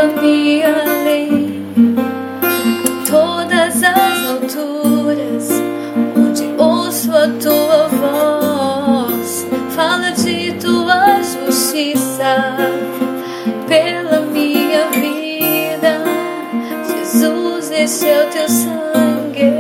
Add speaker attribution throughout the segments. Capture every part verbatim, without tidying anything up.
Speaker 1: leva-me além, todas as alturas, onde ouço a tua voz. Fala de tua justiça pela minha vida. Jesus, este é o teu sangue.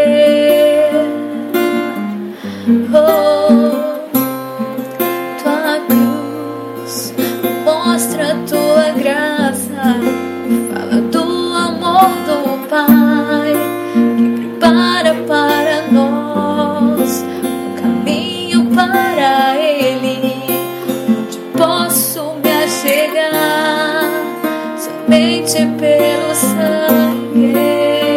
Speaker 1: Oh, tua cruz mostra a tua graça, fala do amor do Pai que prepara para nós um caminho para Ele, onde posso me achegar somente pelo sangue.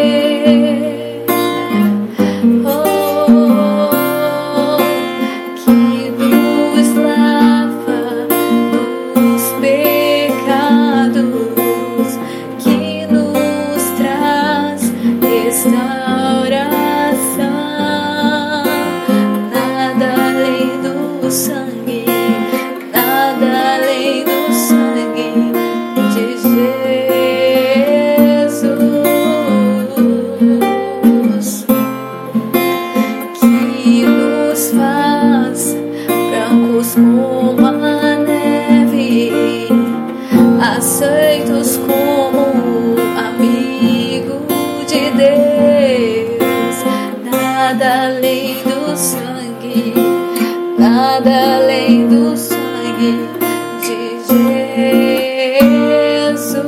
Speaker 1: Como a neve, aceitos como amigo de Deus. Nada além do sangue, nada além do sangue de Jesus.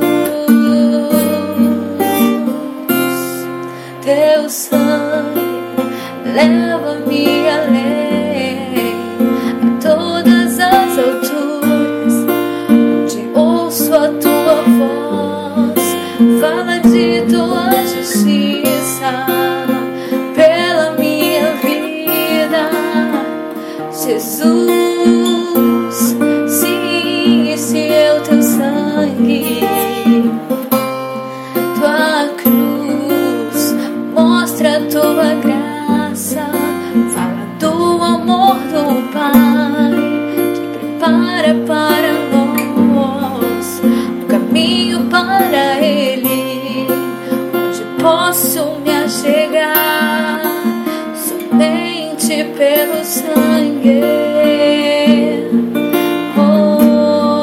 Speaker 1: Teu sangue leva-me além, todas as alturas, onde ouço a tua voz. Fala de tua justiça pela minha vida. Jesus, sim, esse é o teu sangue. Tua cruz mostra a tua graça, fala do amor do Pai para para nós um caminho para Ele, onde posso me achegar somente pelo sangue. Oh,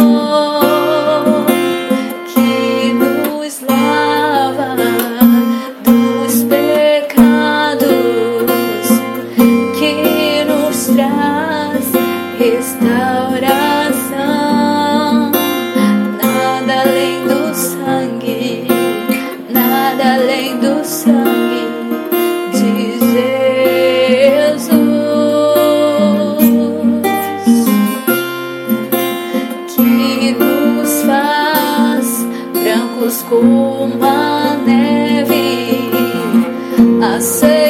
Speaker 1: que nos lava dos pecados, que nos traz restauração. Nada além do sangue, nada além do sangue de Jesus, que nos faz brancos como a neve. Aceita